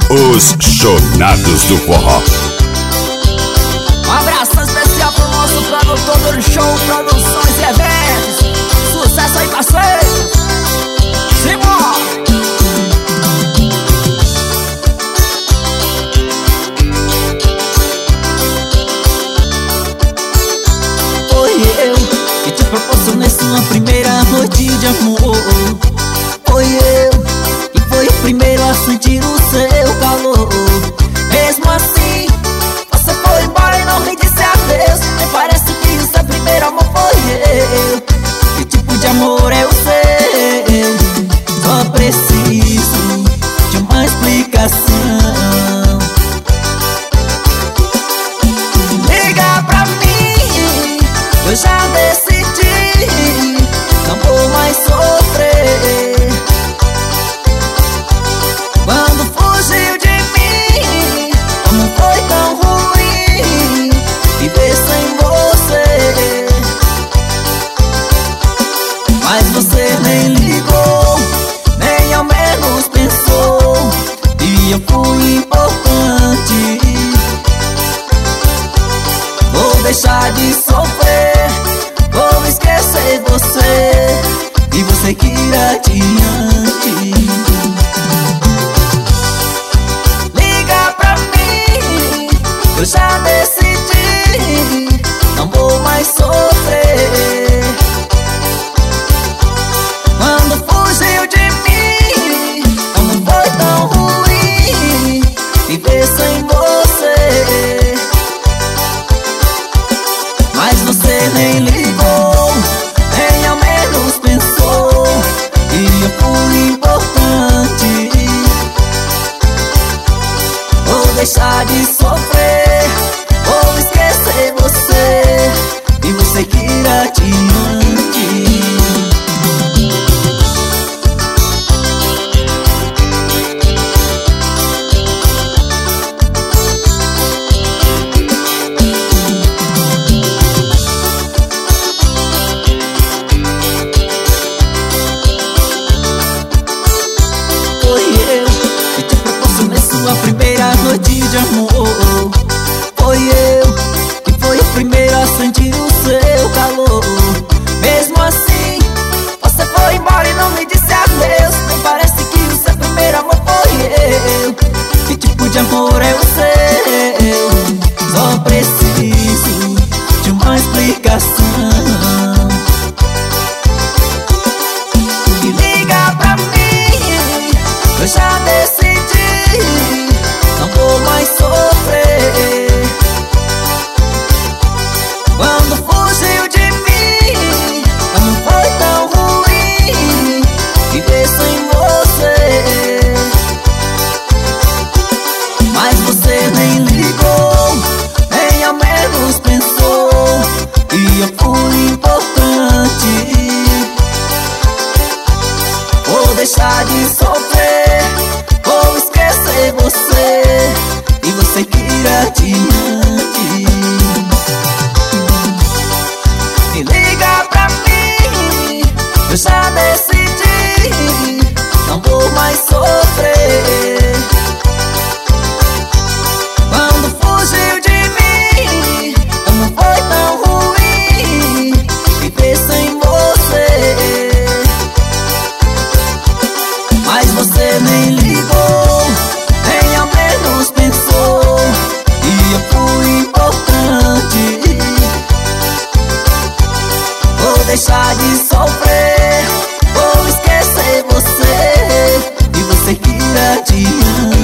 Os Chonados do Forró. Um abraço especial pro nosso produtor do show, produções e eventos. Sucesso aí, parceiro. Simbora! Foi eu que te proporcionei sua primeira noite de amor. Foi eu que foi o primeiro a sentir o seu calor. Mesmo assim, você foi embora e não me disse adeus. Me parece que o seu primeiro amor foi eu. Que tipo de amor é o seu? Só preciso de uma explicação. Liga pra mim, eu já decidi, não vou mais sofrer. Quando fugiu de mim, como foi tão ruim viver sem você. Mas você nem ligou, nem ao menos pensou, e eu fui importante. Vou deixar de sofrer, vou esquecer você, e você que ir adiante. Liga pra mim, eu já decidi, não vou mais sofrer. Quando fugiu de mim, como foi tão ruim viver sem você. Mas você nem ligou, nem ao menos pensou, e eu fui importante. Vou deixar de sofrer, vou esquecer você, e você que ir adiante. Sua primeira noite de amor. Foi eu que foi o primeiro a sentir o seu calor. Mesmo assim, você foi embora e não me disse adeus. Nem parece que o seu primeiro amor foi eu. Que tipo de amor é o seu? Só preciso de uma explicação. E liga pra mim, eu já decidi, não vou mais sofrer. Quando fugiu de mim, como foi tão ruim viver sem você. Mas você nem ligou, nem ao menos pensou, e eu fui importante. Vou deixar de sofrer, vou esquecer você, e você que ir adiante. Me liga pra mim, eu já decidi, não vou mais sofrer. Quando fugiu de mim, como foi tão ruim viver sem você. Mas você nem ligou, nem ao menos pensou, e eu fui importante. Vou deixar de sofrer, vou esquecer você, e você que ir adiante.